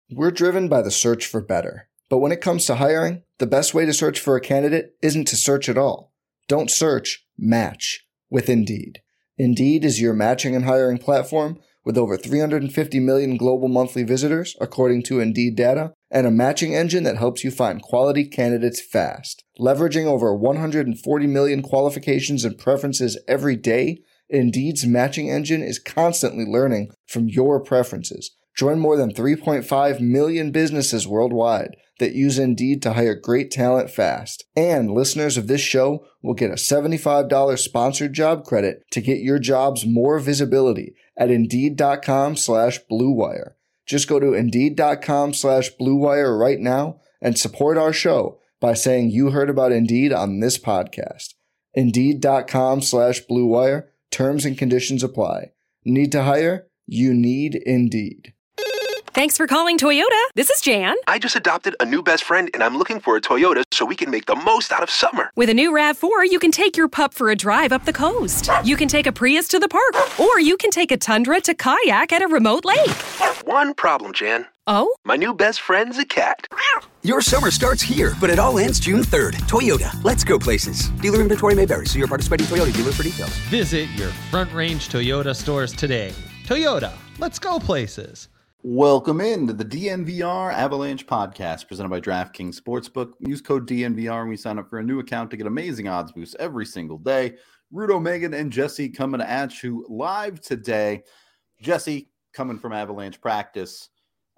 We're driven by the search for better. But when it comes to hiring, the best way to search for a candidate isn't to search at all. Don't search, match with Indeed. Indeed is your matching and hiring platform with over 350 million global monthly visitors, according to Indeed data, and a matching engine that helps you find quality candidates fast. Leveraging over 140 million qualifications and preferences every day, Indeed's matching engine is constantly learning from your preferences. Join more than 3.5 million businesses worldwide that use Indeed to hire great talent fast. And listeners of this show will get a $75 sponsored job credit to get your jobs more visibility at Indeed.com/Blue Wire. Just go to Indeed.com/Blue Wire right now and support our show by saying you heard about Indeed on this podcast. Indeed.com/Blue Wire. Terms and conditions apply. Need to hire? You need Indeed. Thanks for calling Toyota. This is Jan. I just adopted a new best friend, and I'm looking for a Toyota so we can make the most out of summer. With a new RAV4, you can take your pup for a drive up the coast. You can take a Prius to the park, or you can take a Tundra to kayak at a remote lake. One problem, Jan. Oh? My new best friend's a cat. Your summer starts here, but it all ends June 3rd. Toyota, let's go places. Dealer inventory may vary, so your participating Toyota dealer for details. Visit your Front Range Toyota stores today. Toyota, let's go places. Welcome into the DNVR Avalanche podcast presented by DraftKings Sportsbook. Use code DNVR when we sign up for a new account to get amazing odds boosts every single day. Rudo, Megan, and Jesse coming at you live today. Jesse coming from Avalanche practice.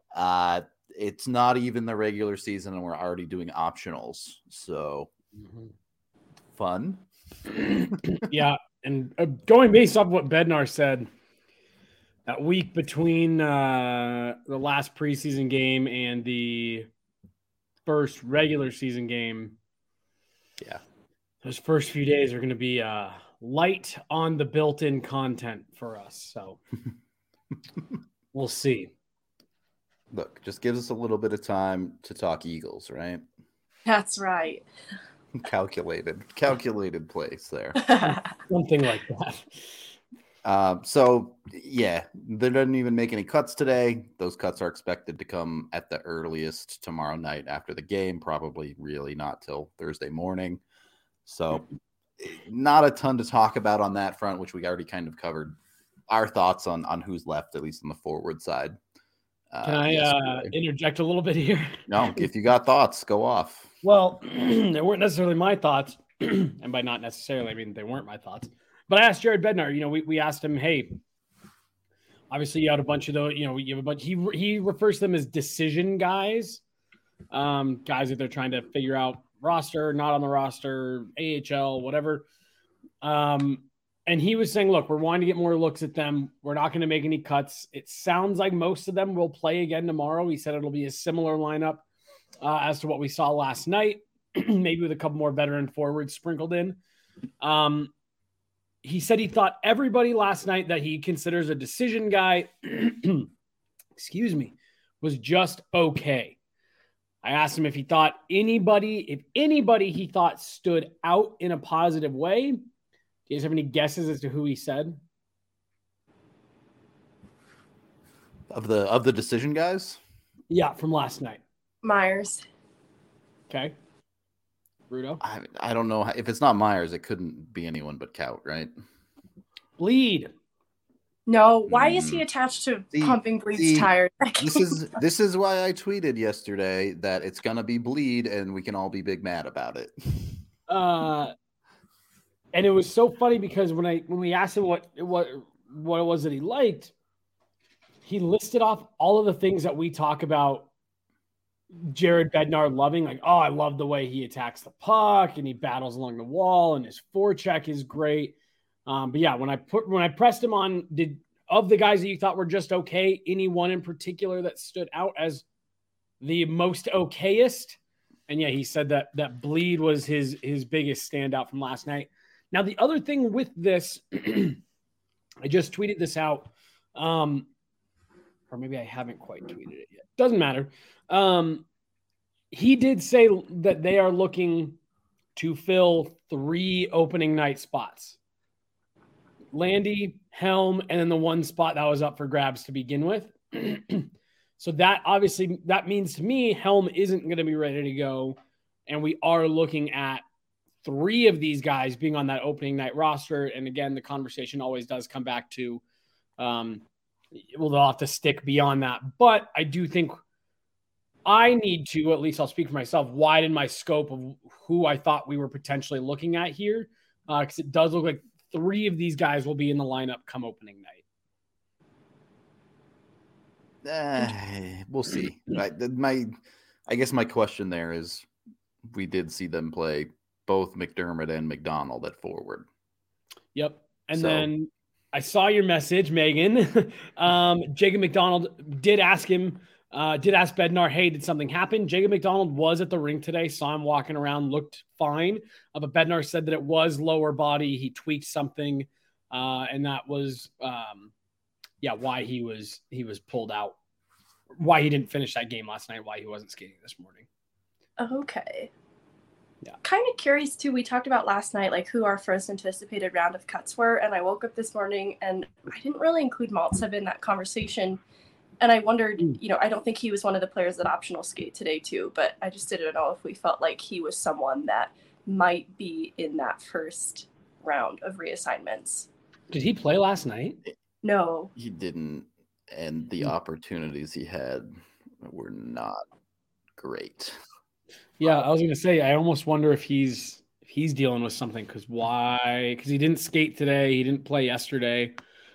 It's not even the regular season and we're already doing optionals. So fun. Yeah. And going based off what Bednar said, that week between the last preseason game and the first regular season game, yeah, those first few days are going to be light on the built-in content for us. So we'll see. Look, just gives us a little bit of time to talk Eagles, right? That's right. Calculated place there. Something like that. So yeah, they didn't even make any cuts today. Those cuts are expected to come at the earliest tomorrow night after the game, probably really not till Thursday morning. So not a ton to talk about on that front, which we already kind of covered our thoughts on who's left, at least on the forward side. Can I interject a little bit here? No, if you got thoughts, go off. Well, they weren't necessarily my thoughts. And by not necessarily, I mean, they weren't my thoughts. But I asked Jared Bednar, we asked him, hey, obviously you had a bunch of those, you have a bunch, he refers to them as decision guys, guys that they're trying to figure out roster, not on the roster, AHL, whatever. And he was saying, look, we're wanting to get more looks at them. We're not going to make any cuts. It sounds like most of them will play again tomorrow. He said it'll be a similar lineup as to what we saw last night, maybe with a couple more veteran forwards sprinkled in. He said he thought everybody last night that he considers a decision guy, excuse me, was just okay. I asked him if he thought anybody he thought stood out in a positive way. Do you guys have any guesses as to who he said? Of the decision guys? Yeah, from last night. Myers. Okay. Rudo? I don't know. If it's not Myers, it couldn't be anyone but Kaut, right? Bleed. No, why is he attached to pumping Bleed's tires? This is why I tweeted yesterday that it's gonna be Bleed, and we can all be big mad about it. And it was so funny because when we asked him what it was that he liked, he listed off all of the things that we talk about Jared Bednar loving, like, oh, I love the way he attacks the puck and he battles along the wall and his forecheck is great. But yeah, when I pressed him on, of the guys that you thought were just okay, anyone in particular that stood out as the most okayest? And yeah, he said that Bleed was his biggest standout from last night. Now, the other thing with this, I just tweeted this out, or maybe I haven't quite tweeted it yet. Doesn't matter. He did say that they are looking to fill 3 opening night spots. Landy, Helm, and then the one spot that was up for grabs to begin with. So that obviously that means to me, Helm isn't going to be ready to go. And we are looking at 3 of these guys being on that opening night roster. And again, the conversation always does come back to, well, they'll have to stick beyond that. But I do think I need to, at least I'll speak for myself, widen my scope of who I thought we were potentially looking at here. Because it does look like 3 of these guys will be in the lineup come opening night. We'll see. I guess my question there is, we did see them play both McDermott and McDonald at forward. Yep. And then I saw your message, Megan. Jacob McDonald did ask Bednar, hey, did something happen? Jacob McDonald was at the rink today, saw him walking around, looked fine. But Bednar said that it was lower body. He tweaked something. And that was, why he was pulled out, why he didn't finish that game last night, why he wasn't skating this morning. Okay. Yeah. Kind of curious too. We talked about last night, like who our first anticipated round of cuts were. And I woke up this morning and I didn't really include Maltsev in that conversation. And I wondered, I don't think he was one of the players that optional skate today too, but I just didn't know if we felt like he was someone that might be in that first round of reassignments. Did he play last night? No. He didn't. And the opportunities he had were not great. Yeah, I was going to say, I almost wonder if he's dealing with something because he didn't skate today. He didn't play yesterday.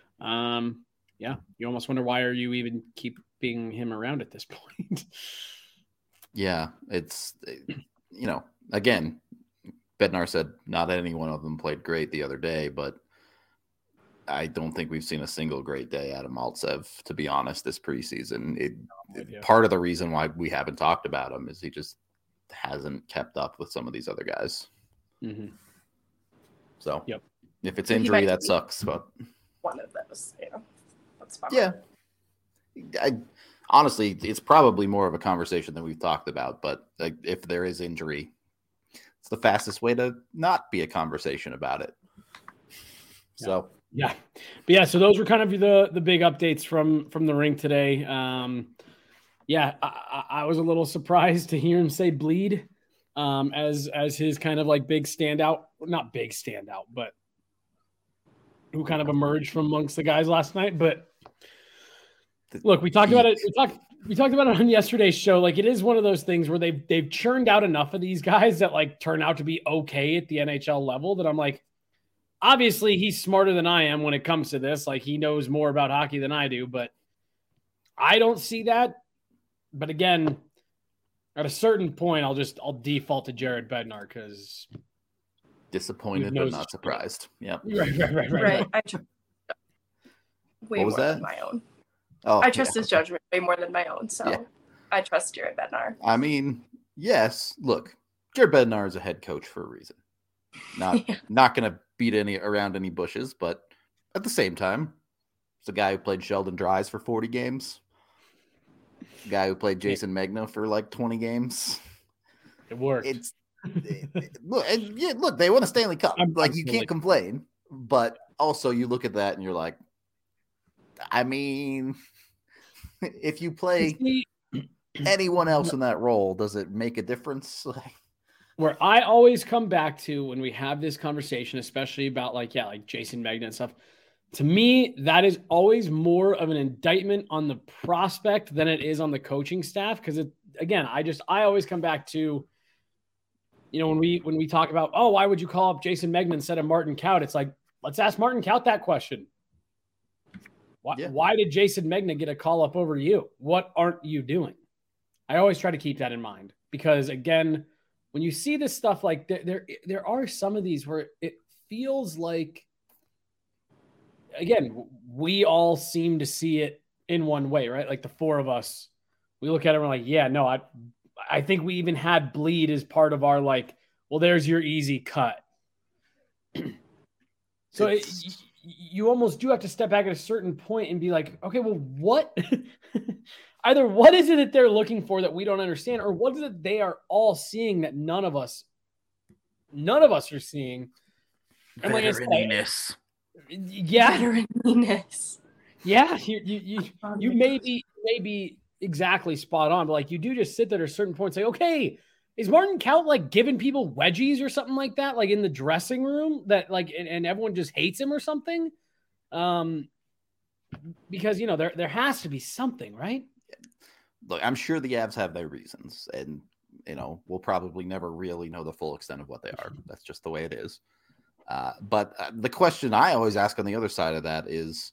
You almost wonder why are you even keeping him around at this point? Yeah, it's, again, Bednar said not any one of them played great the other day, but I don't think we've seen a single great day out of Maltsev, to be honest, this preseason. Part of the reason why we haven't talked about him is he just hasn't kept up with some of these other guys. Mm-hmm. So if it's injury, that sucks. But one of those, that's fine. Yeah. Honestly, it's probably more of a conversation than we've talked about. But if there is injury, it's the fastest way to not be a conversation about it. So. Yeah. But yeah, so those were kind of the big updates from the rink today. I was a little surprised to hear him say bleed as his kind of like big standout, not big standout, but who kind of emerged from amongst the guys last night. But look, we talked about it. We talked about it on yesterday's show. Like, it is one of those things where they've churned out enough of these guys that like turn out to be okay at the NHL level that I'm like, obviously he's smarter than I am when it comes to this. Like, he knows more about hockey than I do, but I don't see that. But again, at a certain point, I'll default to Jared Bednar because disappointed but not surprised. Yeah, right. Way more than my own. Oh, I trust his judgment way more than my own. So I trust Jared Bednar. I mean, yes. Look, Jared Bednar is a head coach for a reason. Not going to beat around any bushes, but at the same time, it's a guy who played Sheldon Dries for 40 games. A guy who played Jason Megna for like 20 games. It worked. Look, they won a Stanley Cup. You can't complain. But also, you look at that and you're like, I mean, if you play anyone else in that role, does it make a difference? Where I always come back to when we have this conversation, especially about like Jason Megna and stuff, to me, that is always more of an indictment on the prospect than it is on the coaching staff. Because I always come back to, when we talk about, why would you call up Jason Megna instead of Martin Kaut? It's like, let's ask Martin Kaut that question. Why did Jason Megna get a call up over you? What aren't you doing? I always try to keep that in mind because, again, when you see this stuff, like there are some of these where it feels like, again, we all seem to see it in one way, right? Like the 4 of us, we look at it and we're like, I think we even had bleed as part of our like, well, there's your easy cut. So you almost do have to step back at a certain point and be like, okay, well, what? Either what is it that they're looking for that we don't understand, or what is it they are all seeing that none of us are seeing? And like I said, yeah, veteran-ness. Yeah, you maybe exactly spot on, but like you do just sit there at a certain point and say, okay, is Martin Kaut like giving people wedgies or something like that, like in the dressing room that like, and everyone just hates him or something? Because, you know, there has to be something, right? Look, I'm sure the Avs have their reasons, and, you know, we'll probably never really know the full extent of what they are. That's just the way it is. But the question I always ask on the other side of that is,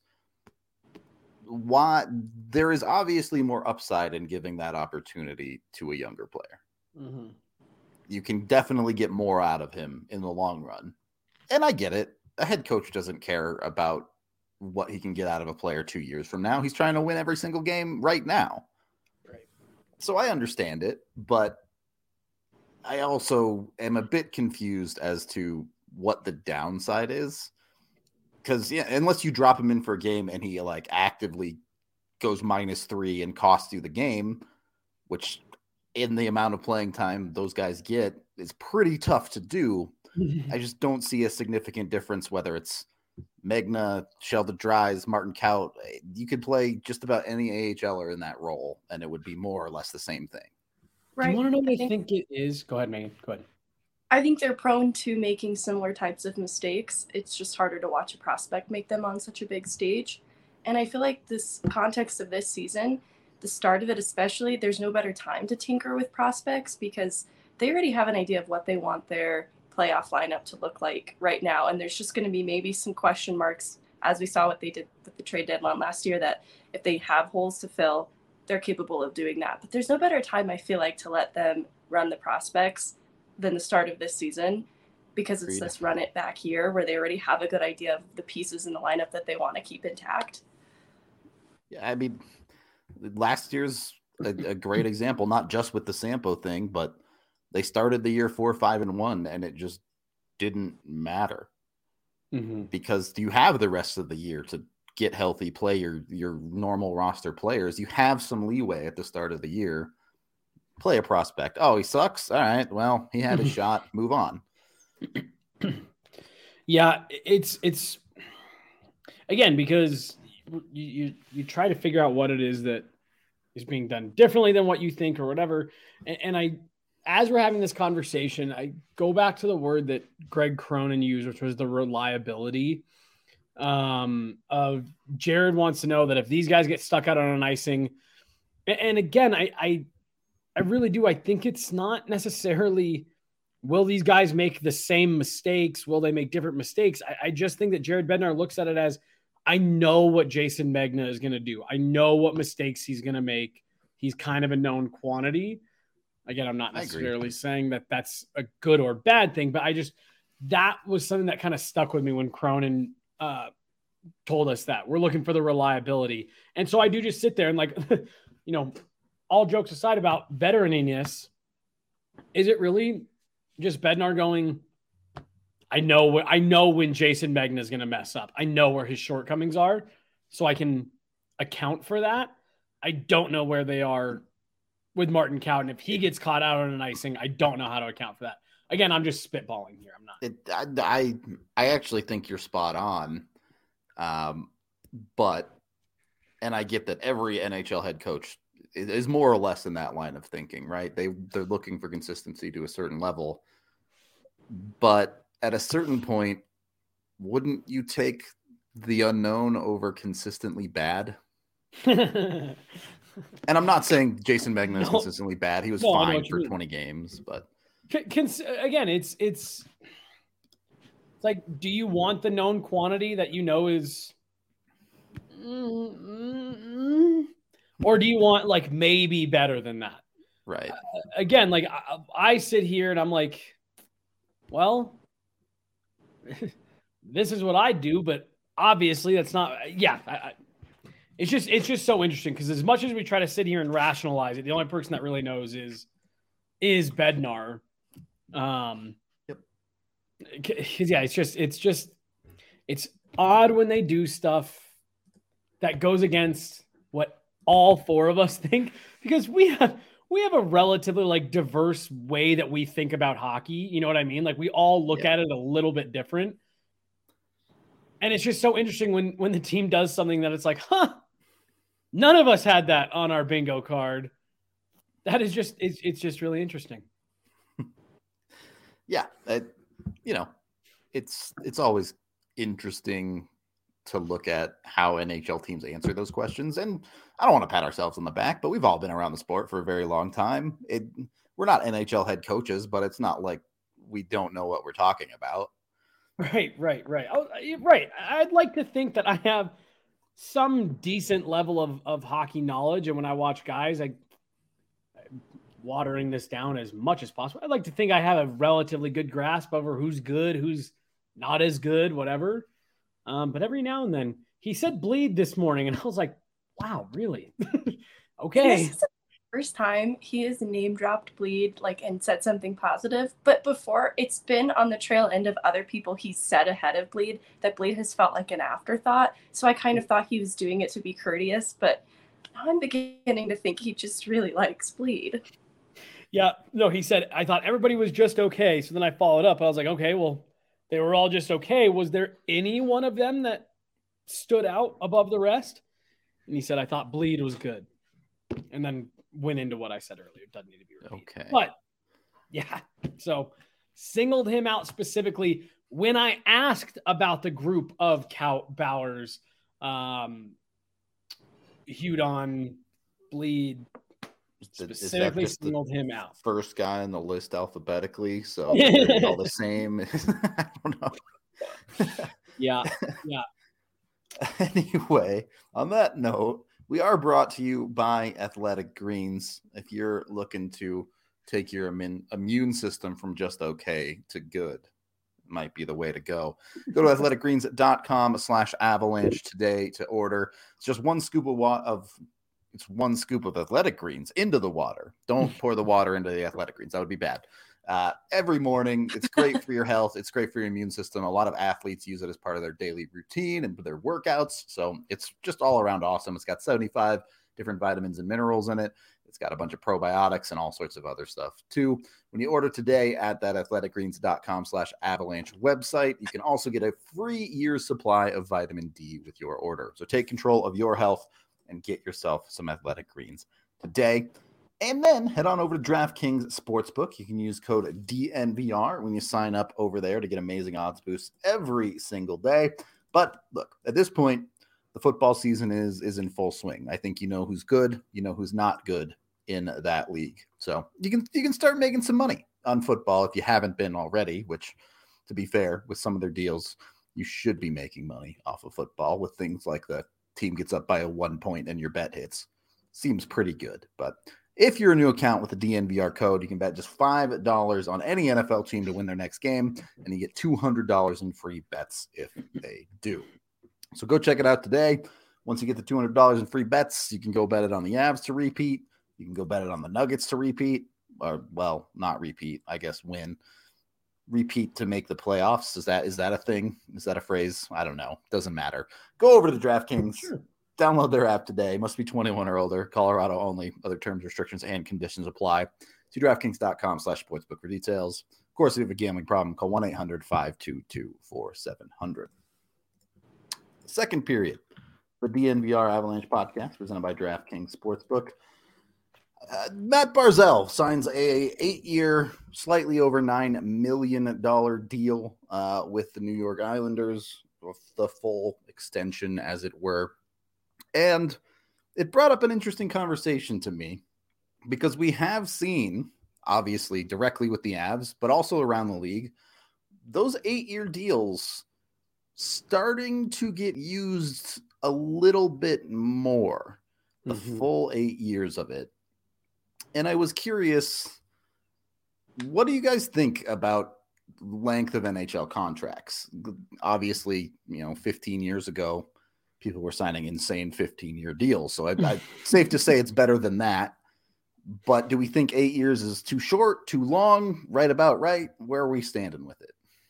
why there is obviously more upside in giving that opportunity to a younger player. Mm-hmm. You can definitely get more out of him in the long run. And I get it. A head coach doesn't care about what he can get out of a player 2 years from now. He's trying to win every single game right now. Right. So I understand it, but I also am a bit confused as to what the downside is. Because, yeah, unless you drop him in for a game and he like actively goes -3 and costs you the game, which in the amount of playing time those guys get is pretty tough to do. I just don't see a significant difference whether it's Megna, Sheldon Dries, Martin Kaut. You could play just about any AHLer in that role, and it would be more or less the same thing. Right. Do you want to know what I think it is? Go ahead, Megan. Go ahead. I think they're prone to making similar types of mistakes. It's just harder to watch a prospect make them on such a big stage. And I feel like this context of this season, the start of it especially, there's no better time to tinker with prospects because they already have an idea of what they want their playoff lineup to look like right now. And there's just going to be maybe some question marks, as we saw what they did with the trade deadline last year, that if they have holes to fill, they're capable of doing that. But there's no better time, I feel like, to let them run the prospects than the start of this season, because it's this run it back year where they already have a good idea of the pieces in the lineup that they want to keep intact. Yeah, I mean, last year's a great example, not just with the Sampo thing, but they started the year 4-5-1, and it just didn't matter because you have the rest of the year to get healthy, play your normal roster players. You have some leeway at the start of the year. Play a prospect. Oh, he sucks. All right. Well, he had a shot. Move on. Yeah, it's again, because you try to figure out what it is that is being done differently than what you think or whatever. And as we're having this conversation, I go back to the word that Greg Cronin used, which was the reliability of Jared wants to know that if these guys get stuck out on an icing, and again, I really do. I think it's not necessarily, will these guys make the same mistakes? Will they make different mistakes? I just think that Jared Bednar looks at it as, I know what Jason Megna is going to do. I know what mistakes he's going to make. He's kind of a known quantity. Again, I'm not necessarily saying that that's a good or bad thing, but that was something that kind of stuck with me when Cronin told us that we're looking for the reliability. And so I do just sit there and like, you know, all jokes aside about veteraniness, is it really just Bednar going, I know when Jason Megna is going to mess up. I know where his shortcomings are, so I can account for that. I don't know where they are with Martin Kaut, and if he gets caught out on an icing, I don't know how to account for that. Again, I'm just spitballing here. I'm not. I actually think you're spot on, but I get that every NHL head coach is more or less in that line of thinking, right? They're looking for consistency to a certain level, but at a certain point, wouldn't you take the unknown over consistently bad? And I'm not saying Jason Megna is consistently bad. He was fine for 20 games, but again, it's like, do you want the known quantity that you know is, or do you want like maybe better than that? Right. Again, like I sit here and I'm like, well, this is what I do, but obviously that's not. Yeah, it's just so interesting because as much as we try to sit here and rationalize it, the only person that really knows is Bednar. Yep. Yeah, it's odd when they do stuff that goes against what all four of us think, because we have a relatively like diverse way that we think about hockey. You know what I mean? Like we all look at it a little bit different. And it's just so interesting when the team does something that it's like, None of us had that on our bingo card. That is just, it's just really interesting. Yeah. It's always interesting to look at how NHL teams answer those questions. And I don't want to pat ourselves on the back, but we've all been around the sport for a very long time. We're not NHL head coaches, but it's not like we don't know what we're talking about. Right. Oh, right. I'd like to think that I have some decent level of hockey knowledge. And when I watch guys, I'm watering this down as much as possible. I'd like to think I have a relatively good grasp over who's good, who's not as good, whatever. But every now and then he said bleed this morning and I was like, wow, really? Okay. This is the first time he has name dropped bleed and said something positive. But before, it's been on the trail end of other people he said ahead of bleed that bleed has felt like an afterthought. So I kind of thought he was doing it to be courteous, but now I'm beginning to think he just really likes bleed. Yeah, no, he said, I thought everybody was just okay. So then I followed up. I was like, okay, well, they were all just okay. Was there any one of them that stood out above the rest? And he said, I thought bleed was good. And then went into what I said earlier. It doesn't need to be repeated. Okay. But yeah, so singled him out specifically when I asked about the group of Bowers, Hudon, bleed, specifically singled him out. First guy on the list alphabetically, so they're all the same. I don't know. Yeah. Anyway, on that note, we are brought to you by Athletic Greens. If you're looking to take your immune system from just okay to good, might be the way to go. Go to athleticgreens.com/avalanche today to order. It's just one scoop of Athletic Greens into the water. Don't pour the water into the Athletic Greens. That would be bad. Every morning. It's great for your health. It's great for your immune system. A lot of athletes use it as part of their daily routine and their workouts. So it's just all around awesome. It's got 75 different vitamins and minerals in it. It's got a bunch of probiotics and all sorts of other stuff too. When you order today at that athleticgreens.com/avalanche website, you can also get a free year's supply of vitamin D with your order. So take control of your health and get yourself some Athletic Greens today. And then head on over to DraftKings Sportsbook. You can use code DNVR when you sign up over there to get amazing odds boosts every single day. But look, at this point, the football season is in full swing. I think you know who's good, you know who's not good in that league. So you can start making some money on football if you haven't been already, which, to be fair, with some of their deals, you should be making money off of football with things like the team gets up by a 1 point and your bet hits. Seems pretty good. But if you're a new account with the DNVR code, you can bet just $5 on any NFL team to win their next game, and you get $200 in free bets if they do. So go check it out today. Once you get the $200 in free bets, you can go bet it on the Avs to repeat. You can go bet it on the Nuggets to repeat, or, well, not repeat, I guess win. Repeat to make the playoffs. Is that a thing? Is that a phrase? I don't know. Doesn't matter. Go over to the DraftKings. Sure. Download their app today. Must be 21 or older. Colorado only. Other terms, restrictions, and conditions apply. To DraftKings.com/sportsbook for details. Of course, if you have a gambling problem, call 1-800-522-4700. Second period. The DNVR Avalanche podcast presented by DraftKings Sportsbook. Matt Barzal signs a 8-year, slightly over $9 million deal with the New York Islanders, the full extension, as it were. And it brought up an interesting conversation to me because we have seen, obviously, directly with the Avs, but also around the league, those 8-year deals starting to get used a little bit more, the full 8 years of it. And I was curious, what do you guys think about length of NHL contracts? Obviously, 15 years ago, people were signing insane 15-year deals. So I safe to say it's better than that. But do we think 8 years is too short, too long, right about right? Where are we standing with it?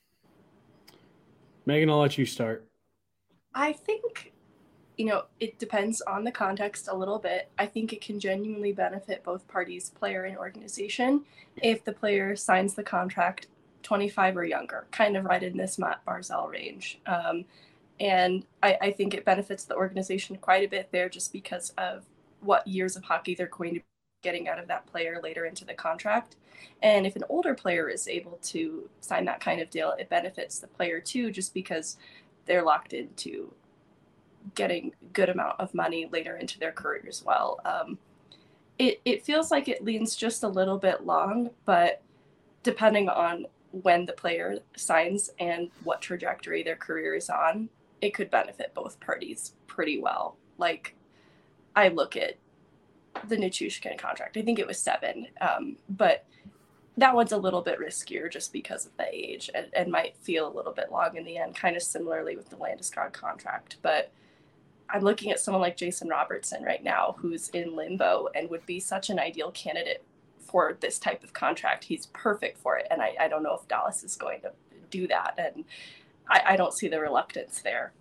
Megan, I'll let you start. I think, it depends on the context a little bit. I think it can genuinely benefit both parties, player and organization, if the player signs the contract 25 or younger, kind of right in this Matt Barzal range. And I think it benefits the organization quite a bit there just because of what years of hockey they're going to be getting out of that player later into the contract. And if an older player is able to sign that kind of deal, it benefits the player too, just because they're locked into getting a good amount of money later into their career as well. It feels like it leans just a little bit long, but depending on when the player signs and what trajectory their career is on, it could benefit both parties pretty well. Like, I look at the Nichushkin contract, I think it was 7, but that one's a little bit riskier just because of the age and might feel a little bit long in the end, kind of similarly with the Landeskog contract. But I'm looking at someone like Jason Robertson right now, who's in limbo and would be such an ideal candidate for this type of contract. He's perfect for it. And I don't know if Dallas is going to do that. And I don't see the reluctance there.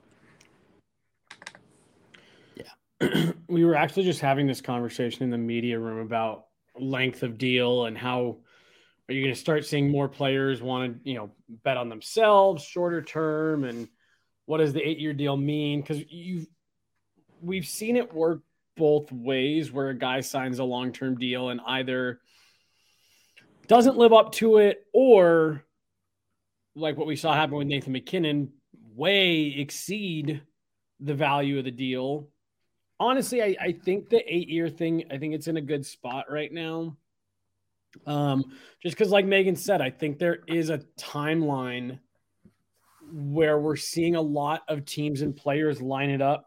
Yeah. We were actually just having this conversation in the media room about length of deal and how are you going to start seeing more players want to, bet on themselves shorter term, and what does the 8-year deal mean? Because we've seen it work both ways, where a guy signs a long-term deal and either doesn't live up to it, or like what we saw happen with Nathan MacKinnon, way exceed the value of the deal. Honestly, I think the 8-year thing, I think it's in a good spot right now. Just because, like Megan said, I think there is a timeline where we're seeing a lot of teams and players line it up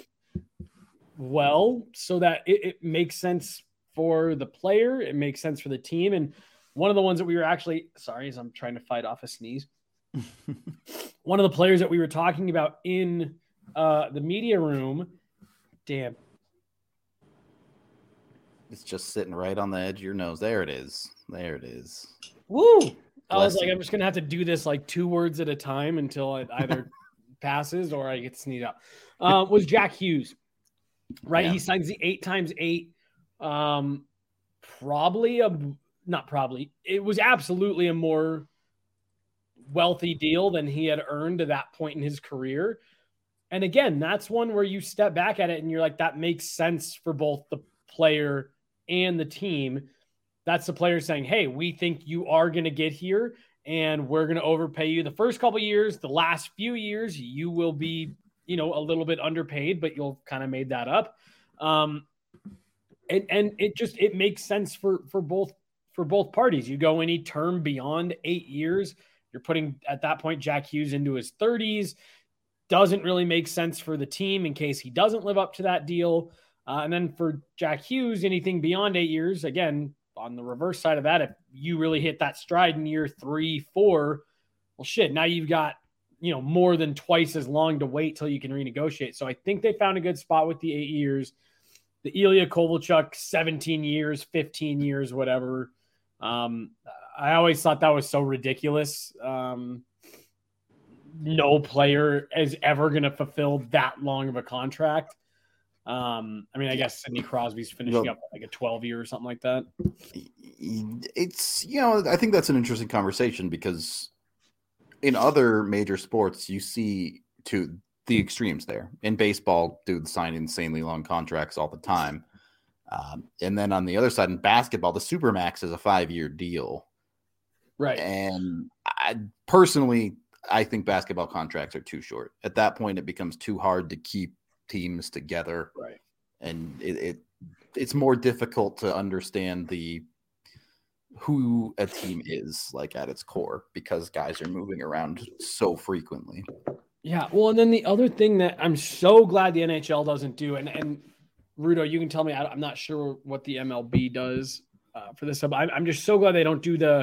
well so that it makes sense for the player. It makes sense for the team. And one of the ones that we were actually, sorry, as I'm trying to fight off a sneeze. One of the players that we were talking about in the media room, damn. It's just sitting right on the edge of your nose. There it is. There it is. Woo! I was like, I'm just going to have to do this like 2 words at a time until it either passes or I get to sneeze out. Was Jack Hughes, right? Yeah. He signs the 8x8. It was absolutely a more wealthy deal than he had earned to that point in his career. And again, that's one where you step back at it and you're like, that makes sense for both the player and the team. That's the player saying, hey, we think you are going to get here and we're going to overpay you the first couple of years. The last few years, you will be, a little bit underpaid, but you'll kind of made that up. And it makes sense for both parties. You go any term beyond 8 years, you're putting at that point Jack Hughes into his 30s. Doesn't really make sense for the team in case he doesn't live up to that deal. And then for Jack Hughes, anything beyond 8 years, again, on the reverse side of that, if you really hit that stride in year 3, 4, well, shit, now you've got, more than twice as long to wait till you can renegotiate. So I think they found a good spot with the 8 years. The Ilya Kovalchuk, 17 years, 15 years, whatever. I always thought that was so ridiculous. No player is ever going to fulfill that long of a contract. I guess Sidney Crosby's finishing up like a 12-year or something like that. It's, I think that's an interesting conversation because in other major sports, you see to the extremes there. In baseball, dudes sign insanely long contracts all the time. And then on the other side, in basketball, the Supermax is a 5-year deal. Right. And I think basketball contracts are too short. At that point, it becomes too hard to keep teams together. Right. And it's more difficult to understand who a team is like at its core because guys are moving around so frequently. Yeah. Well, and then the other thing that I'm so glad the NHL doesn't do, and Rudo, you can tell me, I'm not sure what the MLB does for this. I'm just so glad they don't do the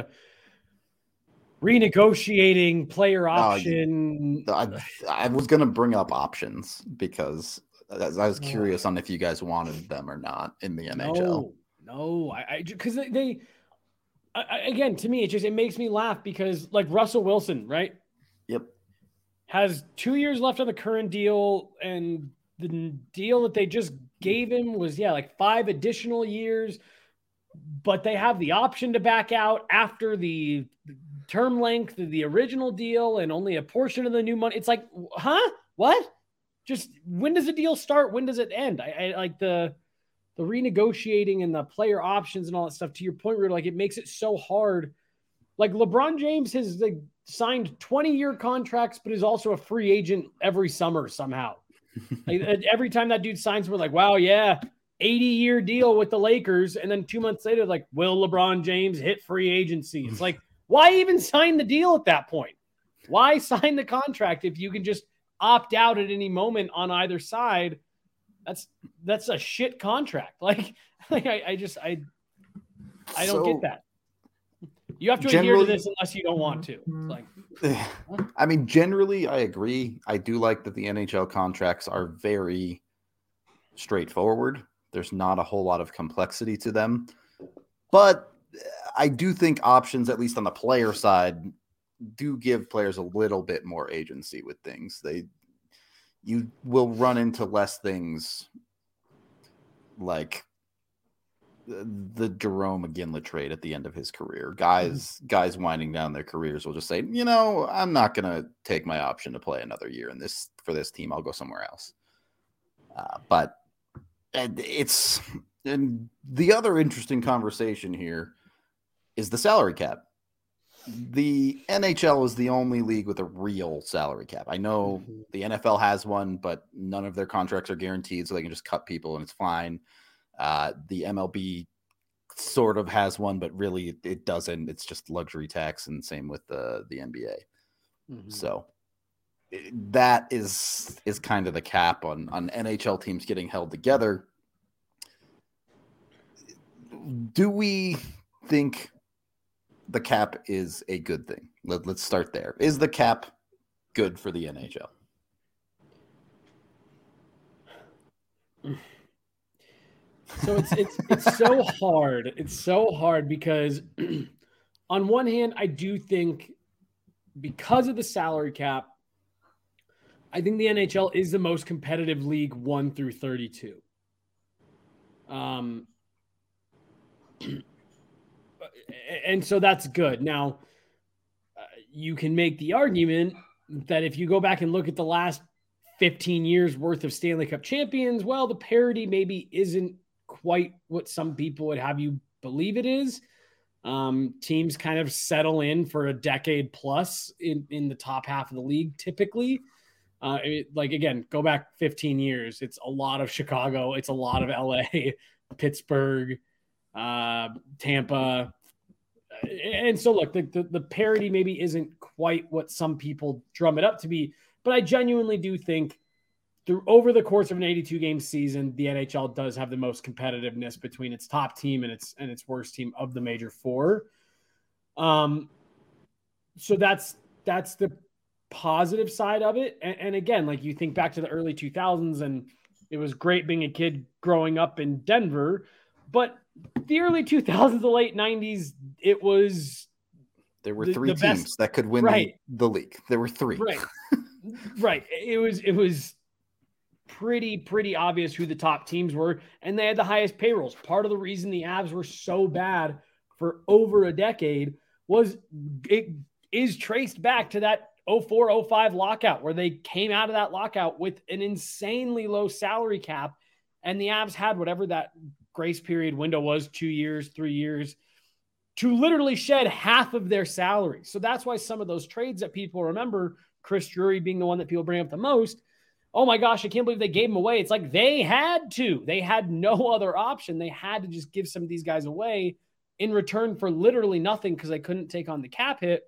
renegotiating player option. I was going to bring up options because I was curious on if you guys wanted them or not in the NHL. No, because they again, to me, it makes me laugh because like Russell Wilson, right? Yep. Has 2 years left on the current deal, and the deal that they just gave him was, like 5 additional years, but they have the option to back out after the term length of the original deal and only a portion of the new money. It's like, huh? What? Just when does the deal start? When does it end? I like the renegotiating and the player options and all that stuff. To your point, Rudy, like it makes it so hard. Like LeBron James has signed 20-year contracts, but is also a free agent every summer somehow. Like, every time that dude signs, we're like, wow, yeah, 80-year deal with the Lakers. And then 2 months later, like, will LeBron James hit free agency? It's like, why even sign the deal at that point? Why sign the contract if you can just opt out at any moment on either side? That's a shit contract. Like I don't get that. You have to adhere to this unless you don't want to. Like, I mean, generally, I agree. I do like that the NHL contracts are very straightforward. There's not a whole lot of complexity to them. But I do think options, at least on the player side, do give players a little bit more agency with things. You will run into less things like the Jerome McGinley trade at the end of his career. Guys winding down their careers will just say, I'm not going to take my option to play another year for this team. I'll go somewhere else. But and the other interesting conversation here is the salary cap. The NHL is the only league with a real salary cap. I know the NFL has one, but none of their contracts are guaranteed, so they can just cut people and it's fine. The MLB sort of has one, but really it doesn't. It's just luxury tax, and same with the NBA. Mm-hmm. So that is kind of the cap on NHL teams getting held together. Do we think the cap is a good thing? Let's start there. Is the cap good for the NHL? So it's so hard. It's so hard because on one hand, I do think because of the salary cap, I think the NHL is the most competitive league 1 through 32. And so that's good. Now, you can make the argument that if you go back and look at the last 15 years worth of Stanley Cup champions, well, the parity maybe isn't quite what some people would have you believe it is. Teams kind of settle in for a decade plus in the top half of the league, typically. Again, go back 15 years. It's a lot of Chicago. It's a lot of LA, Pittsburgh, Tampa. And so look, the parity maybe isn't quite what some people drum it up to be, but I genuinely do think over the course of an 82-game season, the NHL does have the most competitiveness between its top team and its worst team of the major four. So that's the positive side of it. And again, like you think back to the early 2000s, and it was great being a kid growing up in Denver, but the early 2000s, the late 90s, there were three teams that could win the league. There were three. Right. Right. It was pretty obvious who the top teams were, and they had the highest payrolls. Part of the reason the Avs were so bad for over a decade is traced back to that 04-05 lockout, where they came out of that lockout with an insanely low salary cap, and the Avs had whatever that grace period window was, 2 years, 3 years, to literally shed half of their salary. So that's why some of those trades that people remember, Chris Drury being the one that people bring up the most, oh my gosh, I can't believe they gave him away. It's like they had to. They had no other option. They had to just give some of these guys away in return for literally nothing because they couldn't take on the cap hit.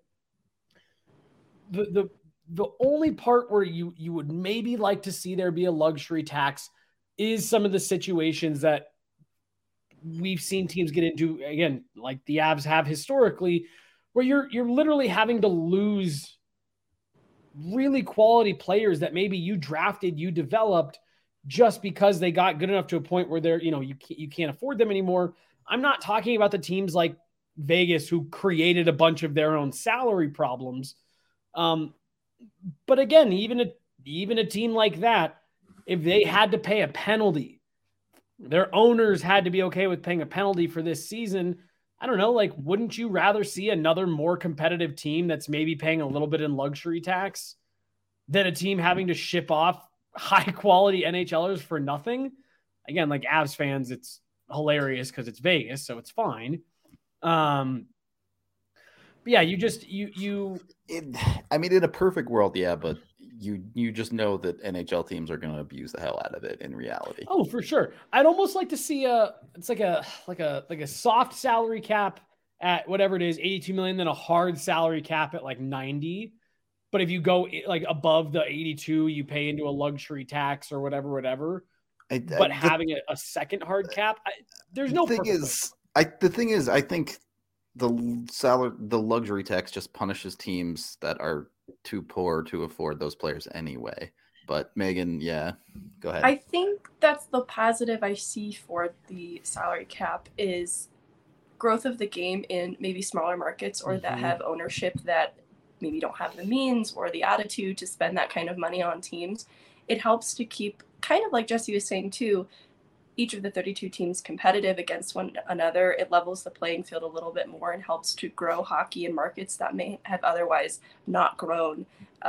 The only part where you would maybe like to see there be a luxury tax is some of the situations that we've seen teams get into, again, like the Avs have historically, where you're literally having to lose really quality players that maybe you drafted, you developed, just because they got good enough to a point where they're, you can't afford them anymore. I'm not talking about the teams like Vegas who created a bunch of their own salary problems. But again, even a team like that, if they had to pay a penalty, their owners had to be okay with paying a penalty for this season. I don't know, like, wouldn't you rather see another more competitive team that's maybe paying a little bit in luxury tax than a team having to ship off high quality NHLers for nothing? Again, like Avs fans, it's hilarious because it's Vegas, so it's fine. But yeah, I mean, in a perfect world, yeah, but you just know that NHL teams are going to abuse the hell out of it in reality. Oh, for sure. I'd almost like to see it's like a soft salary cap at whatever it is, 82 million, then a hard salary cap at like 90. But if you go like above the 82, you pay into a luxury tax or whatever. But having a second hard cap, there's no thing is, I think the luxury tax just punishes teams that are too poor to afford those players anyway. But Megan, yeah, go ahead. I think that's the positive I see for the salary cap is growth of the game in maybe smaller markets or that have ownership that maybe don't have the means or the attitude to spend that kind of money on teams. It helps to keep, kind of like Jesse was saying too, each of the 32 teams competitive against one another. It levels the playing field a little bit more and helps to grow hockey in markets that may have otherwise not grown.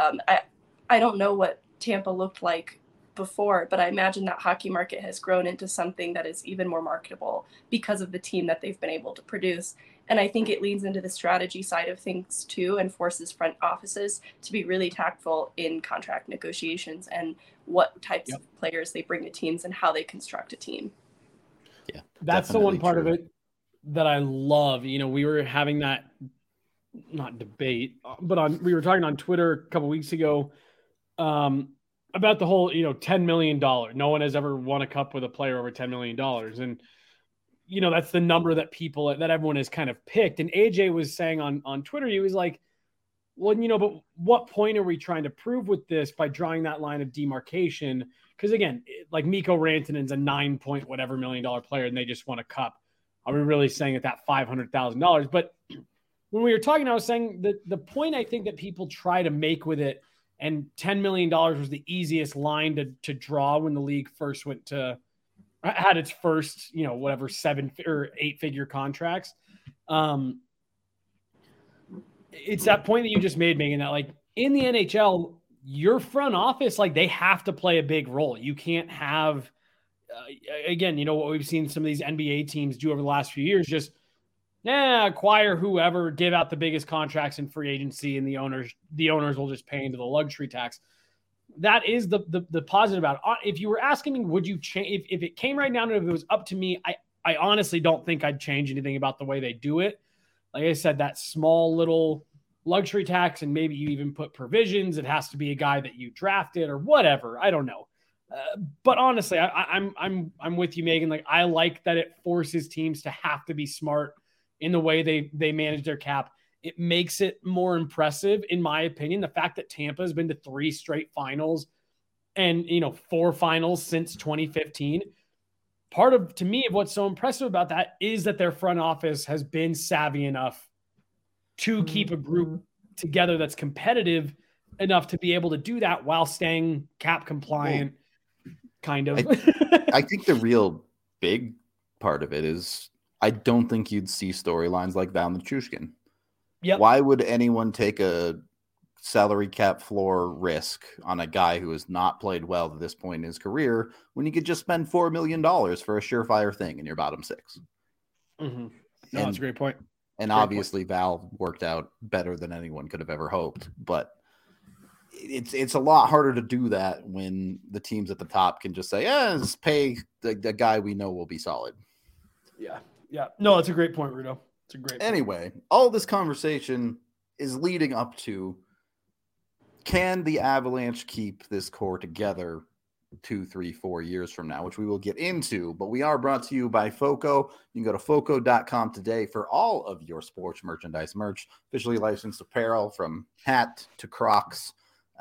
I don't know what Tampa looked like before, but I imagine that hockey market has grown into something that is even more marketable because of the team that they've been able to produce. And I think it leads into the strategy side of things too and forces front offices to be really tactful in contract negotiations and what types of players they bring to teams and how they construct a team. Yeah, that's the one part of it that I love. You know, we were having that, not debate, but we were talking on Twitter a couple of weeks ago about the whole, $10 million. No one has ever won a cup with a player over $10 million. And, that's the number that everyone has kind of picked. And AJ was saying on Twitter, he was like, well, but what point are we trying to prove with this by drawing that line of demarcation? Because again, like Mikko Rantanen's a $9 whatever million player and they just won a cup. Are we really saying that $500,000? But when we were talking, I was saying that the point I think that people try to make with it, and $10 million was the easiest line to draw when the league first had its first, 7 or 8 figure contracts. It's that point that you just made, Megan, that like in the NHL, your front office, like they have to play a big role. You can't have, again, what we've seen some of these NBA teams do over the last few years, just acquire whoever, give out the biggest contracts in free agency, and the owners will just pay into the luxury tax. That is the positive about it. If you were asking me, would you change if it came right down to it, if it was up to me, I honestly don't think I'd change anything about the way they do it. Like I said, that small little luxury tax, and maybe you even put provisions. It has to be a guy that you drafted or whatever. I don't know. But honestly, I'm with you, Megan. Like I like that it forces teams to have to be smart in the way they manage their cap. It makes it more impressive, in my opinion. The fact that Tampa has been to 3 straight finals and, 4 finals since 2015. To me, of what's so impressive about that is that their front office has been savvy enough to keep a group together that's competitive enough to be able to do that while staying cap compliant, kind of. I think the real big part of it is I don't think you'd see storylines like Val Nichushkin. Yep. Why would anyone take a salary cap floor risk on a guy who has not played well at this point in his career when you could just spend $4 million for a surefire thing in your bottom 6? Mm-hmm. No, that's a great point. And obviously Val worked out better than anyone could have ever hoped, but it's a lot harder to do that when the teams at the top can just say, just pay the guy we know will be solid. Yeah. Yeah. No, it's a great point, Rudo. It's a great point. Anyway, all this conversation is leading up to, can the Avalanche keep this core together 2, 3, 4 years from now, which we will get into, but we are brought to you by FOCO. You can go to FOCO.com today for all of your sports merchandise merch, officially licensed apparel from hat to Crocs.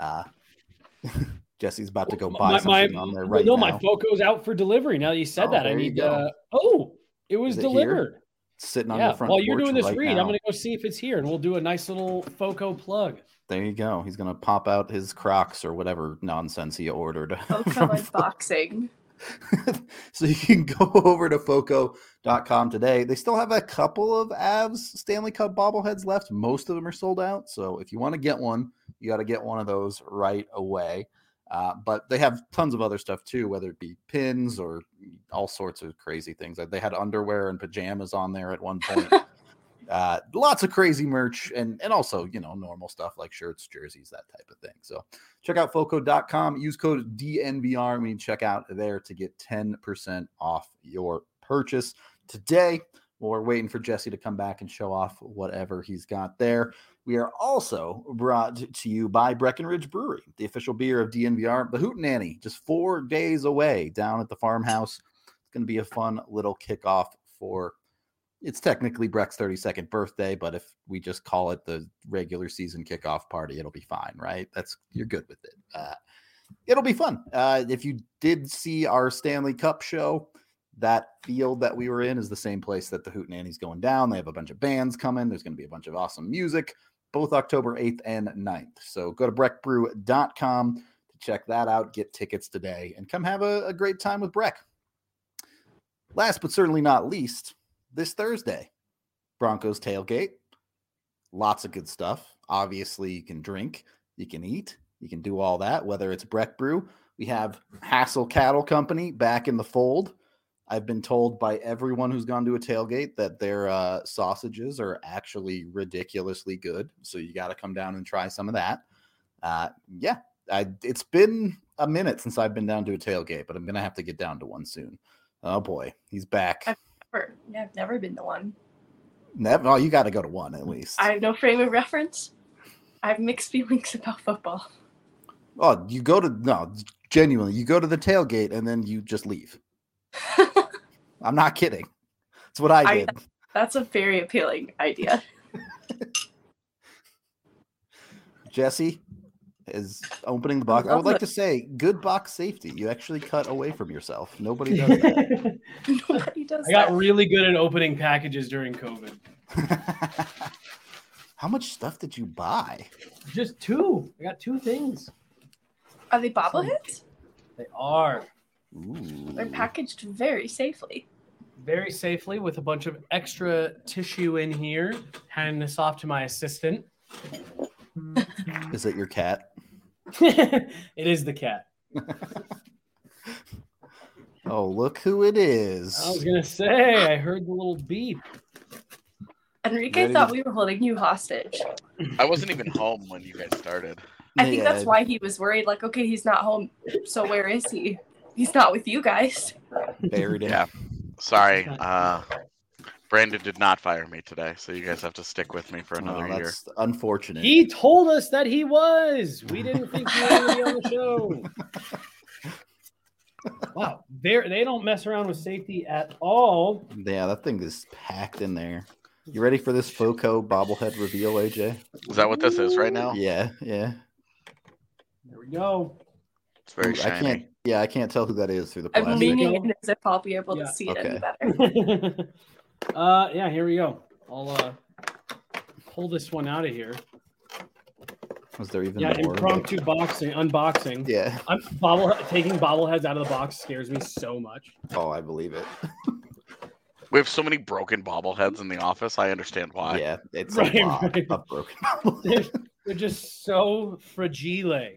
Jesse's about to go buy something on there right now. No, my FOCO's out for delivery. Now that you said that, I need it was delivered. Here? Sitting on the front while you're porch doing this right read, now. I'm going to go see if it's here, and we'll do a nice little FOCO plug. There you go. He's going to pop out his Crocs or whatever nonsense he ordered. FOCO unboxing. So you can go over to Foco.com today. They still have a couple of Avs Stanley Cup bobbleheads left. Most of them are sold out. So if you want to get one, you got to get one of those right away. But they have tons of other stuff too, whether it be pins or all sorts of crazy things. They had underwear and pajamas on there at one point. Lots of crazy merch and also, normal stuff like shirts, jerseys, that type of thing. So check out Foco.com, use code DNVR. We need to check out there to get 10% off your purchase today. We're waiting for Jesse to come back and show off whatever he's got there. We are also brought to you by Breckenridge Brewery, the official beer of DNVR. The Hootenanny, just 4 days away down at the farmhouse. It's going to be a fun little kickoff for, it's technically Breck's 32nd birthday, but if we just call it the regular season kickoff party, it'll be fine, right? You're good with it. It'll be fun. If you did see our Stanley Cup show, that field that we were in is the same place that the Hootenanny's going down. They have a bunch of bands coming. There's going to be a bunch of awesome music, both October 8th and 9th. So go to breckbrew.com to check that out, get tickets today, and come have a great time with Breck. Last but certainly not least, this Thursday, Broncos tailgate. Lots of good stuff. Obviously, you can drink, you can eat, you can do all that, whether it's Breck Brew. We have Hassel Cattle Company back in the fold. I've been told by everyone who's gone to a tailgate that their sausages are actually ridiculously good. So you got to come down and try some of that. It's been a minute since I've been down to a tailgate, but I'm going to have to get down to one soon. Oh boy, he's back. I've never been to one. Never. Oh, you got to go to one at least. I have no frame of reference. I have mixed feelings about football. Oh, genuinely, you go to the tailgate and then you just leave. I'm not kidding. That's what I did. That's a very appealing idea. Jesse is opening the box. I would like to say, good box safety. You actually cut away from yourself. Nobody does that. Nobody does I got really good at opening packages during COVID. How much stuff did you buy? Just 2. I got 2 things. Are they bobbleheads? They are. Ooh. They're packaged very safely. Very safely with a bunch of extra tissue in here. Handing this off to my assistant. Is it your cat? It is the cat. Oh, look who it is. I was going to say, I heard the little beep. Enrique thought we were holding you hostage. I wasn't even home when you guys started. I think that's why he was worried. Like, okay, he's not home. So where is he? He's not with you guys. Buried him. Yeah. Sorry. Brandon did not fire me today, so you guys have to stick with me for another year. That's unfortunate. He told us that he was. We didn't think he was going to be on the show. Wow. They don't mess around with safety at all. Yeah, that thing is packed in there. You ready for this Foco bobblehead reveal, AJ? Is that what this is right now? Yeah. There we go. It's very shiny. I can't tell who that is through the plastic. I'm leaning in as if I'll be able to see it any better. Here we go. I'll pull this one out of here. Was there even more? Impromptu unboxing. Yeah. Taking bobbleheads out of the box scares me so much. Oh, I believe it. We have so many broken bobbleheads in the office. I understand why. Yeah, it's right. a lot of broken bobbleheads. They're just so fragile.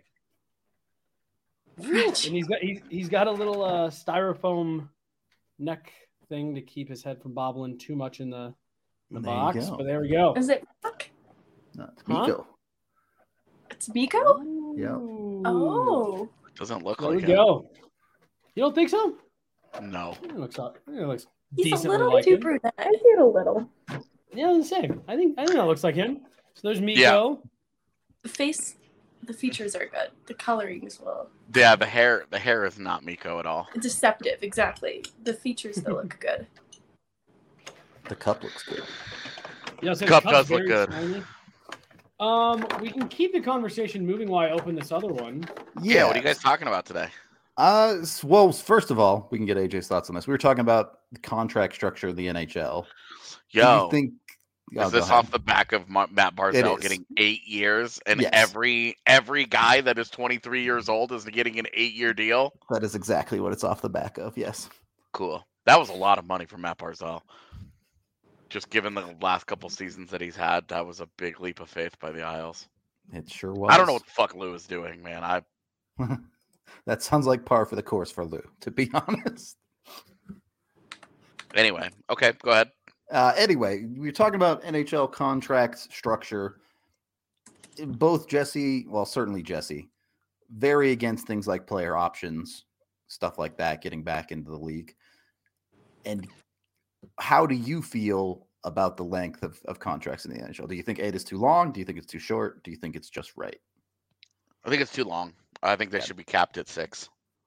And he's got a little styrofoam neck thing to keep his head from bobbling too much in the box. But there we go. Is it Brock? No, it's Miko. It's Miko? Yeah. Oh. Doesn't look There like we it. go. You don't think so? No. It looks He's decently a little like too him. brunette. I did a little. Yeah, I was the same. I think that looks like him. So there's Miko. Yeah. The features are good. The coloring as well. Yeah, the hair is not Miko at all. Deceptive, exactly. The features still look good. The cup looks good. Yeah, so Cup the cup's does look very good. shiny. We can keep the conversation moving while I open this other one. Yeah, what are you guys talking about today? Well, first of all, we can get AJ's thoughts on this. We were talking about the contract structure of the NHL. Yo, Oh, Is this off the back of Matt Barzal getting 8 years, and Yes. every guy that is 23 years old is getting an 8-year deal? That is exactly what it's off the back of. Yes. Cool. That was a lot of money for Matt Barzal. Just given the last couple seasons that he's had, that was a big leap of faith by the Isles. It sure was. I don't know what the fuck Lou is doing, man. That sounds like par for the course for Lou, to be honest. Anyway, okay, go ahead. Anyway, we were talking about NHL contract structure. Both Jesse, well, certainly Jesse, very against things like player options, stuff like that, getting back into the league. And how do you feel about the length of contracts in the NHL? Do you think 8 is too long? Do you think it's too short? Do you think it's just right? I think it's too long. I think they should be capped at 6.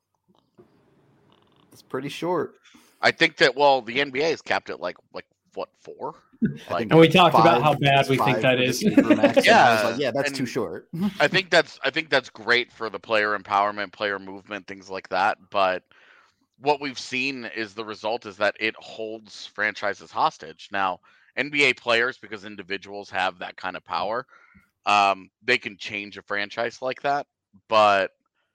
It's pretty short. I think that, well, the NBA is capped at like what, 4? Like, and we talked about how bad we think that is. Yeah, that's too short. I think that's great for the player empowerment, player movement, things like that. But what we've seen is the result is that it holds franchises hostage. Now, NBA players, because individuals have that kind of power, they can change a franchise like that. But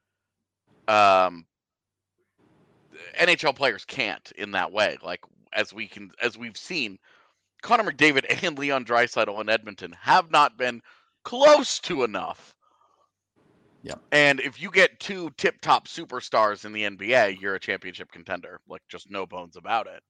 NHL players can't in that way. Like as we've seen, Connor McDavid and Leon Draisaitl in Edmonton have not been close to enough. Yeah. And if you get 2 tip-top superstars in the NBA, you're a championship contender. Like, just no bones about it.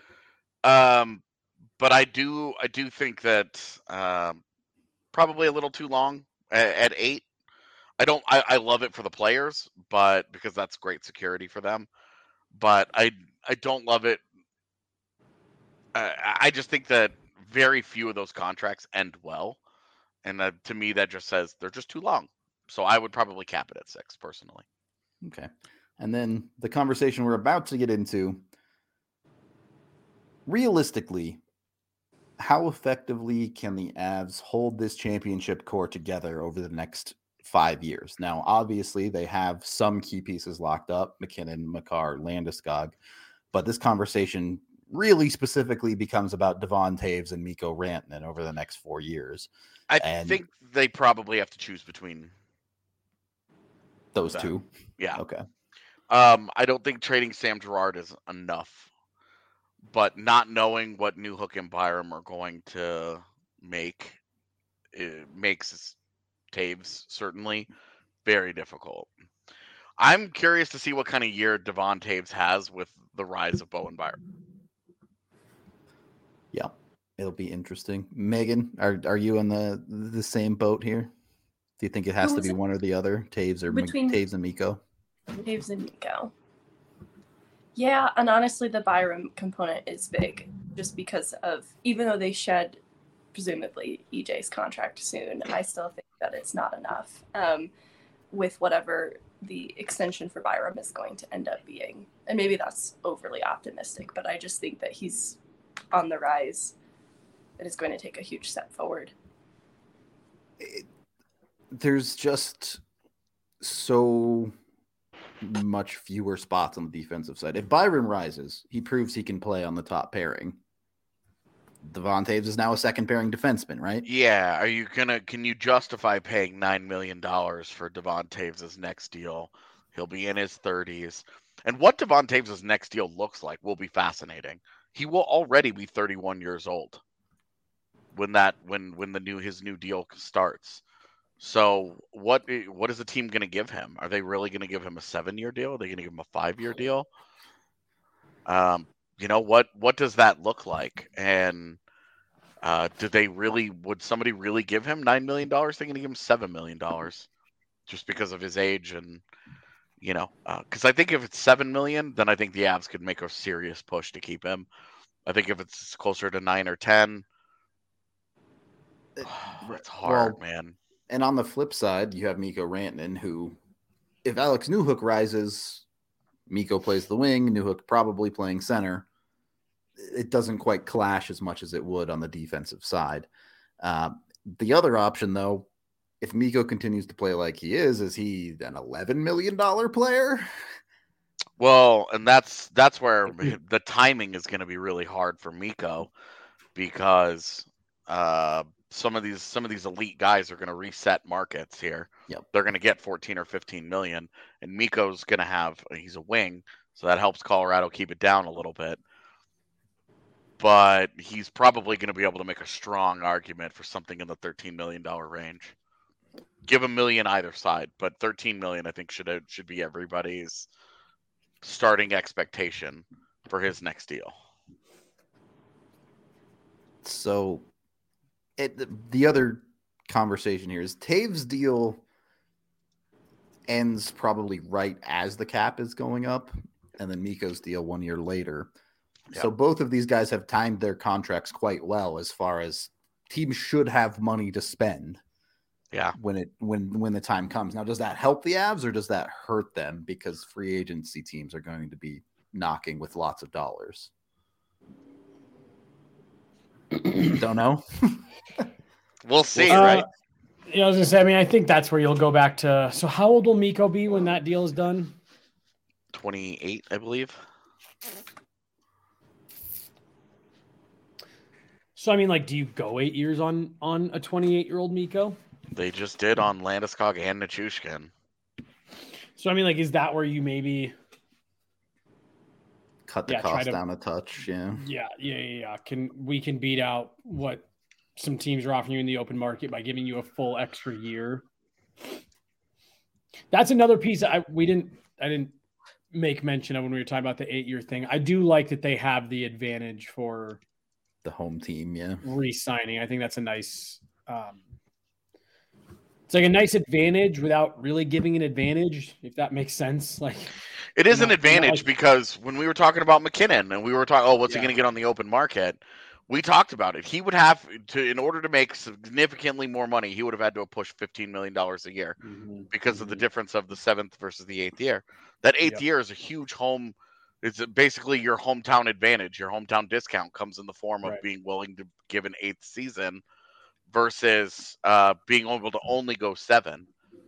But I do think that probably a little too long at 8. I love it for the players, but because that's great security for them. But I don't love it. I just think that very few of those contracts end well. And to me, that just says they're just too long. So I would probably cap it at 6, personally. Okay. And then the conversation we're about to get into, realistically, how effectively can the Avs hold this championship core together over the next 5 years? Now, obviously, they have some key pieces locked up, McKinnon, Makar, Landeskog, but this conversation really specifically becomes about Devon Toews and Mikko Rantanen over the next 4 years. I think they probably have to choose between those two. Yeah. Okay. I don't think trading Sam Girard is enough, but not knowing what Newhook and Byram are going to make, it makes Toews certainly very difficult. I'm curious to see what kind of year Devon Toews has with the rise of Bowen Byram. Yeah, it'll be interesting. Megan, are you in the same boat here? Do you think it has to be one or the other, Toews or Toews and Mikko? Toews and Mikko. Yeah, and honestly, the Byram component is big, just because of, even though they shed presumably EJ's contract soon, I still think that it's not enough with whatever the extension for Byram is going to end up being. And maybe that's overly optimistic, but I just think that he's on the rise. It is going to take a huge step forward. There's just so much fewer spots on the defensive side. If Byram rises, he proves he can play on the top pairing. Devon Toews is now a second pairing defenseman, right? Yeah. Can you justify paying $9 million for Devon Toews' next deal? He'll be in his 30s. And what Devon Toews' next deal looks like will be fascinating. He will already be 31 years old when his new deal starts. So what is the team going to give him? Are they really going to give him a 7-year deal? Are they going to give him a 5-year deal? What does that look like? And would somebody really give him $9 million? They're going to give him $7 million just because of his age. And, because I think if it's $7 million, then I think the Avs could make a serious push to keep him. I think if it's closer to 9 or 10, it's hard, man. And on the flip side, you have Mikko Rantanen, who, if Alex Newhook rises, Mikko plays the wing, Newhook probably playing center. It doesn't quite clash as much as it would on the defensive side. The other option, though, if Mikko continues to play like he is he an $11 million player? Well, and that's where the timing is going to be really hard for Mikko, because some of these elite guys are going to reset markets here. Yep. They're going to get 14 or 15 million, and Miko's going to he's a wing, so that helps Colorado keep it down a little bit. But he's probably going to be able to make a strong argument for something in the $13 million range. Give $1 million either side, but 13 million I think should be everybody's starting expectation for his next deal. So the other conversation here is Taves' deal ends probably right as the cap is going up, and then Miko's deal 1 year later. Yep. So both of these guys have timed their contracts quite well as far as teams should have money to spend. Yeah. When the time comes. Now, does that help the Avs or does that hurt them because free agency teams are going to be knocking with lots of dollars? Don't know. We'll see, right? Yeah, I was gonna say. I mean, I think that's where you'll go back to. So, how old will Mikko be when that deal is done? 28, I believe. So, I mean, like, do you go 8 years on a 28-year-old Mikko? They just did on Landeskog and Nichushkin. So, I mean, like, is that where you maybe cut the cost down a touch? Yeah. Yeah. We can beat out what some teams are offering you in the open market by giving you a full extra year. That's another piece I didn't make mention of when we were talking about the 8-year thing. I do like that they have the advantage for the home team, re-signing. I think that's a nice it's like a nice advantage without really giving an advantage, if that makes sense. Like, it is an advantage because when we were talking about McKinnon and we were talking, what's he going to get on the open market? We talked about it. He would have to, in order to make significantly more money, he would have had to have pushed $15 million a year because of the difference of the 7th versus the 8th year. That 8th year is a huge home. It's basically your hometown advantage. Your hometown discount comes in the form of being willing to give an 8th season versus being able to only go 7.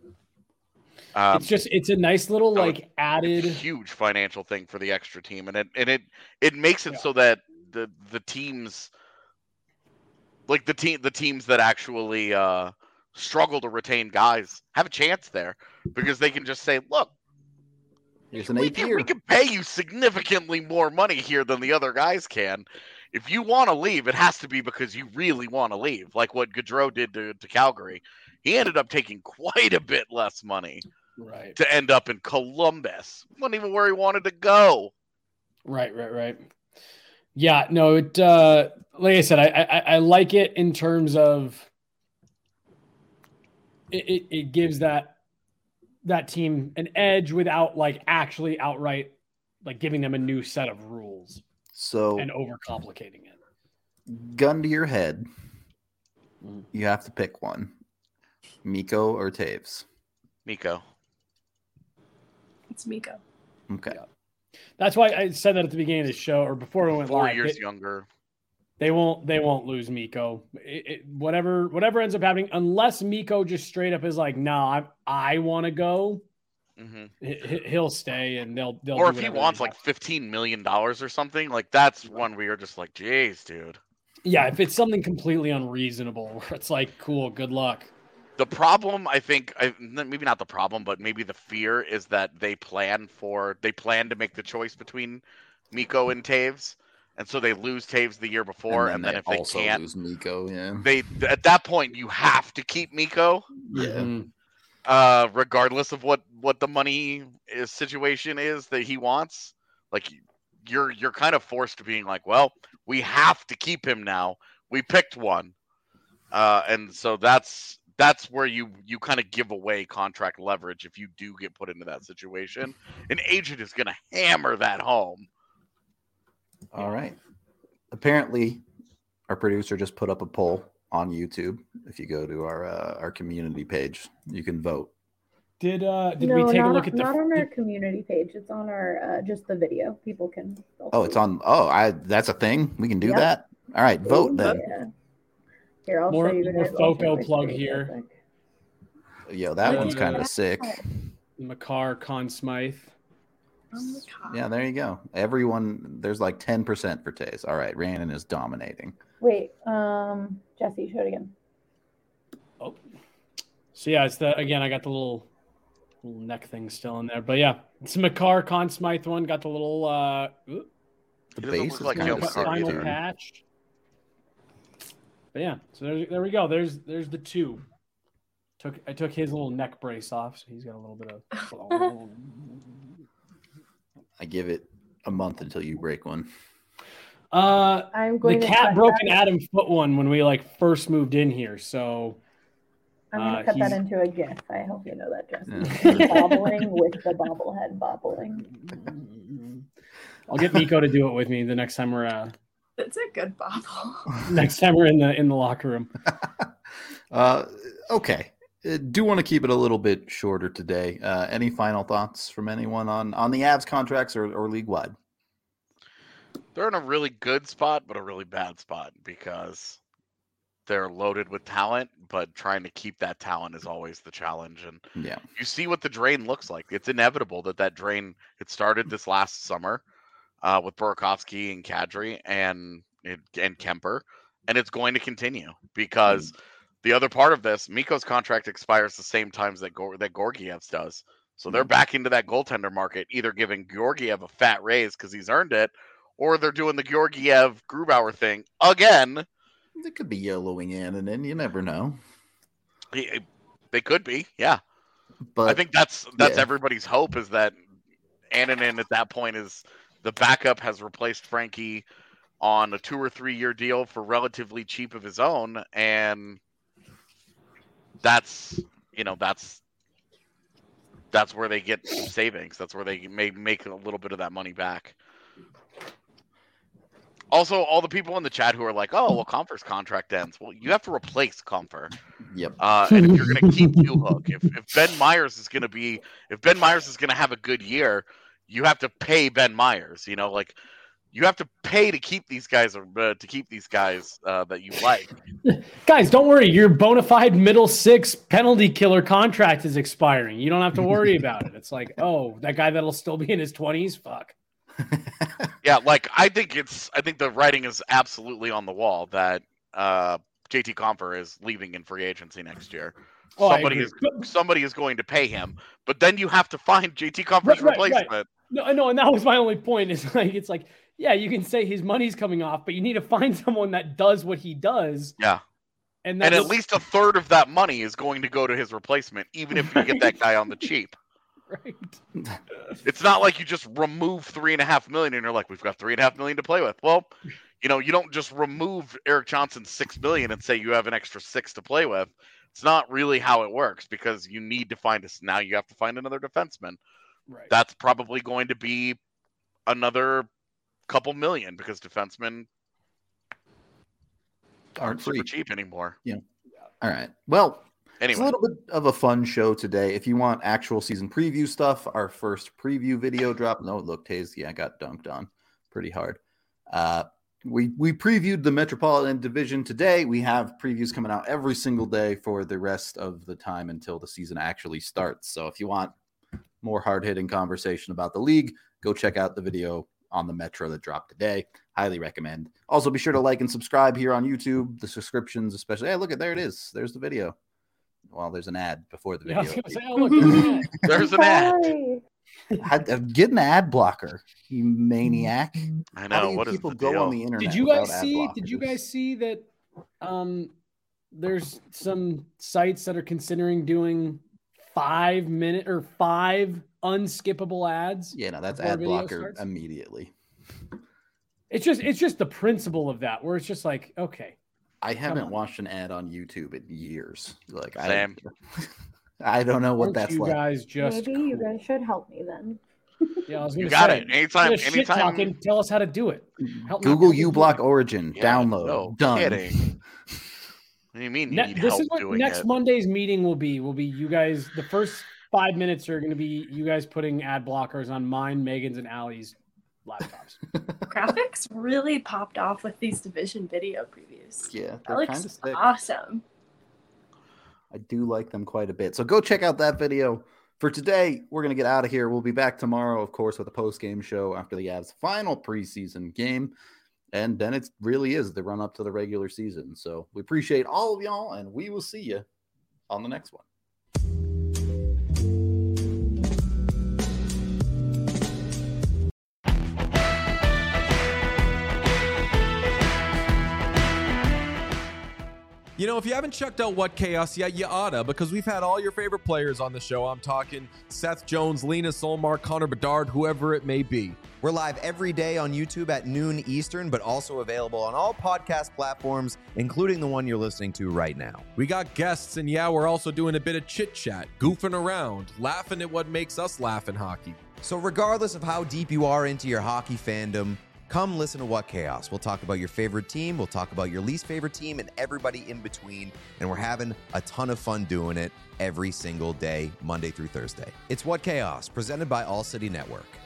It's a nice little added huge financial thing for the extra team, and it makes it so that the teams, like the teams that actually struggle to retain guys, have a chance there because they can just say, look, here's an 8th year. We can pay you significantly more money here than the other guys can. If you want to leave, it has to be because you really want to leave, like what Gaudreau did to Calgary. He ended up taking quite a bit less money to end up in Columbus. Wasn't even where he wanted to go. Right. Yeah, no, it like I said, I like it in terms of it gives that team an edge without actually outright giving them a new set of rules. So and overcomplicating it. Gun to your head, you have to pick one: Mikko or Taves. Mikko. It's Mikko. Okay. Yeah. That's why I said that at the beginning of the show or before we went 4 live. years younger. They won't lose Mikko. Whatever ends up happening, unless Mikko just straight up is like, no, I want to go. He'll stay, and they'll. Or if he wants $15 million or something, that's one where you're just like, "Jeez, dude." Yeah, if it's something completely unreasonable, where it's like, "Cool, good luck." The problem, I think, maybe not the problem, but maybe the fear is that they plan to make the choice between Mikko and Taves, and so they lose Taves the year before, and then if they can't lose Mikko, they at that point you have to keep Mikko. Yeah. Regardless of what the money situation is that he wants, you're kind of forced to being like, well, we have to keep him now. We picked one, and so that's where you kind of give away contract leverage if you do get put into that situation. An agent is going to hammer that home. All right. Apparently, our producer just put up a poll on YouTube. If you go to our community page, you can vote. Did we take a look at not on our community page? It's on our just the video. People can. It's on. That's a thing. We can do that. All right, vote then. Yeah. Here, I'll more show you the Foco plug here. Yo, that one's kind of sick. Makar Conn Smythe. Yeah, there you go. Everyone, there's 10% for Taves. All right, Rhiannon is dominating. Wait, Jesse, show it again. Oh, so yeah, it's the again. I got the little neck thing still in there, but yeah, it's a Makar Conn Smythe one. Got the little The base is like kind Joe of Makar final either. patch. But yeah, so there we go. There's the two. I took his little neck brace off, so he's got a little bit of. I give it a month until you break one. I'm going The to cat cut broke that- an Adam foot one when we first moved in here, so I'm going to cut he's- that into a GIF. I hope you know that, Jesse. Yeah. Bobbling with the bobblehead bobbling. I'll get Nico to do it with me the next time we're It's a good bobble. in the locker room. Okay. Do want to keep it a little bit shorter today. Any final thoughts from anyone on the Avs contracts or league wide? They're in a really good spot, but a really bad spot because they're loaded with talent, but trying to keep that talent is always the challenge. And Yeah. you see what the drain looks like. It's inevitable that drain, it started this last summer with Burakovsky and Kadri and Kemper, and it's going to continue because the other part of this, Mikko's contract expires the same times that Georgiev's does. So they're back into that goaltender market, either giving Georgiev a fat raise because he's earned it, or they're doing the Georgiev Grubauer thing again. It could be yellowing in, and then you never know. They could be, yeah. But I think that's everybody's hope is that Annunen at that point is the backup has replaced Frankie on a 2 or 3 year deal for relatively cheap of his own, and that's where they get some savings. That's where they may make a little bit of that money back. Also, all the people in the chat who are like, "Oh, well, Comfer's contract ends." Well, you have to replace Comfer. Yep. And if you're going to keep Newhook, if Ben Myers is going to have a good year, you have to pay Ben Myers. You have to pay to keep these guys that you like. Guys, don't worry. Your bona fide middle six penalty killer contract is expiring. You don't have to worry about it. It's like, oh, that guy that'll still be in his 20s. Fuck. Yeah, I think the writing is absolutely on the wall that JT Compher is leaving in free agency next year. Oh, Somebody is going to pay him, but then you have to find JT Compher's replacement. Right. No, and that was my only point. It's like, yeah, you can say his money's coming off, but you need to find someone that does what he does. Yeah. And at least a third of that money is going to go to his replacement, even if you get that guy on the cheap. Right. It's not like you just remove $3.5 million and you're like, we've got $3.5 million to play with. Well, you don't just remove Eric Johnson's $6 million and say you have an extra $6 million to play with. It's not really how it works because you need to now you have to find another defenseman. Right. That's probably going to be another couple million because defensemen aren't super cheap anymore. Yeah. All right. Well, anyway, it's a little bit of a fun show today. If you want actual season preview stuff, our first preview video drop. No, look, Taze, I got dunked on pretty hard. We previewed the Metropolitan Division today. We have previews coming out every single day for the rest of the time until the season actually starts. So if you want more hard-hitting conversation about the league, go check out the video on the Metro that dropped today. Highly recommend. Also, be sure to like and subscribe here on YouTube. The subscriptions, especially. Hey, look, there it is. There's the video. Well, there's an ad before the video. Yeah, I was gonna say, oh, look, there's an ad. Get an ad blocker, you maniac. I know. How do what people is the go deal? on the internet? Did you without guys ad see? blockers? Did you guys see that? There's some sites that are considering doing 5 minute or 5 unskippable ads. Yeah, no, that's before a ad video blocker starts. immediately. It's just the principle of that, where it's just like, okay, I haven't on. watched an ad on YouTube in years. Same. I don't know what Aren't that's you like. guys just Maybe you guys should help me then. Yeah, I was You gonna got say, it. Anytime. instead of shit talking, tell us how to do it. Help me Google out. uBlock Origin, Yeah, download, no done. kidding. What do you mean you need This help is what doing next it? Monday's meeting will be. Will be you guys. The first 5 minutes are going to be you guys putting ad blockers on mine, Megan's, and Allie's laptops. Graphics really popped off with these division video previews. Yeah, That they're kind of looks sick. awesome. I do like them quite a bit. So go check out that video. For today, we're going to get out of here. We'll be back tomorrow, of course, with a post-game show after the Avs' final preseason game. And then it really is the run up to the regular season. So we appreciate all of y'all, and we will see you on the next one. You know, if you haven't checked out What Chaos yet, you oughta, because we've had all your favorite players on the show. I'm talking Seth Jones, Lena Solmar, Connor Bedard, whoever it may be. We're live every day on YouTube at noon Eastern, but also available on all podcast platforms, including the one you're listening to right now. We got guests, and yeah, we're also doing a bit of chit-chat, goofing around, laughing at what makes us laugh in hockey. So regardless of how deep you are into your hockey fandom, come listen to What Chaos. We'll talk about your favorite team, we'll talk about your least favorite team, and everybody in between, and we're having a ton of fun doing it every single day, Monday through Thursday. It's What Chaos, presented by All City Network.